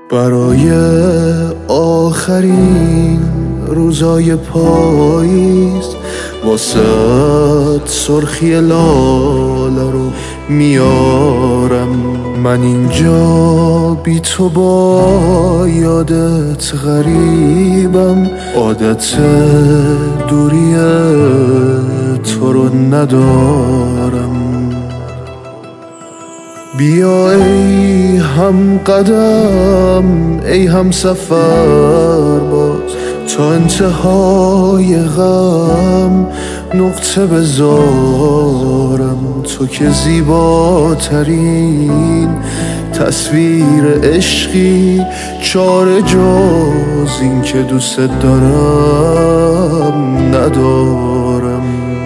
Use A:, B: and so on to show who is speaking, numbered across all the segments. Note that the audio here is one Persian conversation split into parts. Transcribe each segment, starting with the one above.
A: برای آخرین روزای پاییز واسه سرخی لاله رو میارم. من اینجا بی تو با یادت غریبم، عادت دوری تو رو ندارم. بیا ای هم قدم، ای هم سفر باز، تا انتهای غم نقطه بذارم. تو که زیباترین تصویر عشقی، چاره جز این که دوست دارم ندارم.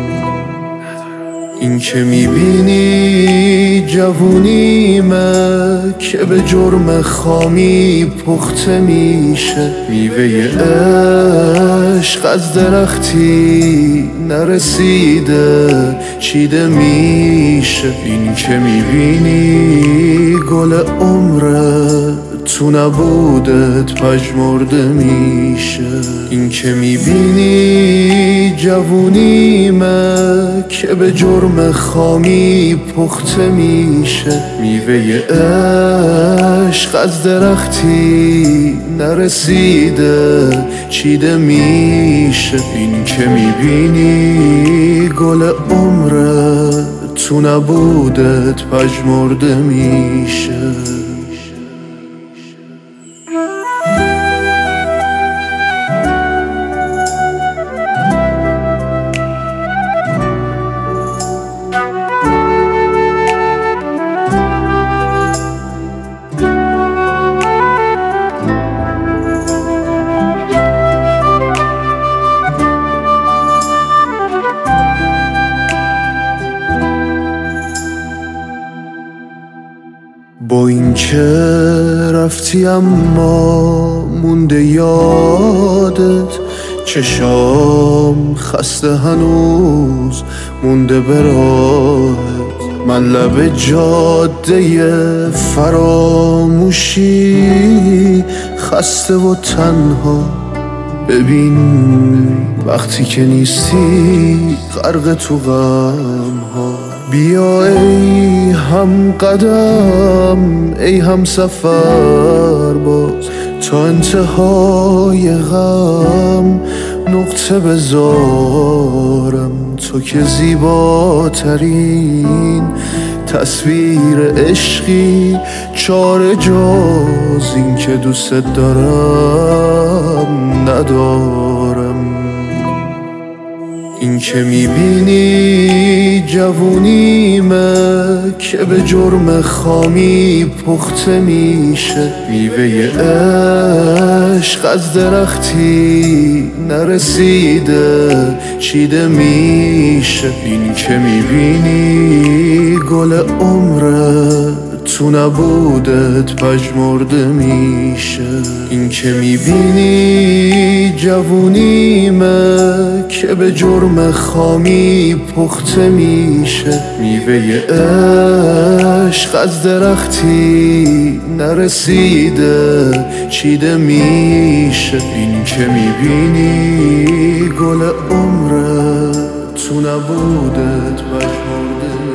A: این که میبینی جوونیمه که به جرم خامی پخته میشه. میوه عشق از درختی نرسیده چیده میشه. این که میبینی گل عمره تو نبودت پژمرده میشه. این که میبینی جوونیمه که به جرم خامی پخته میشه. میوه عشق از درختی نرسیده چیده میشه. این که میبینی گل عمره تو نبودت پژمرده میشه. با این که رفتی اما مونده یادت، چشام خسته هنوز مونده به راهت. من لب جاده فراموشی خسته و تنها. ببین وقتی که نیستی غرق تو غم ها. بیا ای هم قدم، ای هم سفر باز، تا انتهای غم نقطه بذارم. تو که زیباترین تصویر عشقی، چاره جز این که دوست دارم ندارم. این که میبینی جوونیمه که به جرم خامی پخته میشه. میوه عشق از درختی نرسیده چیده میشه. این که میبینی گل عمره تو نبودت پژمرده میشه. این که میبینی جوونیمه که به جرم خامی پخته میشه. میوه عشق از درختی نرسیده چیده میشه. این که میبینی گل عمره تو نبودت پژمرده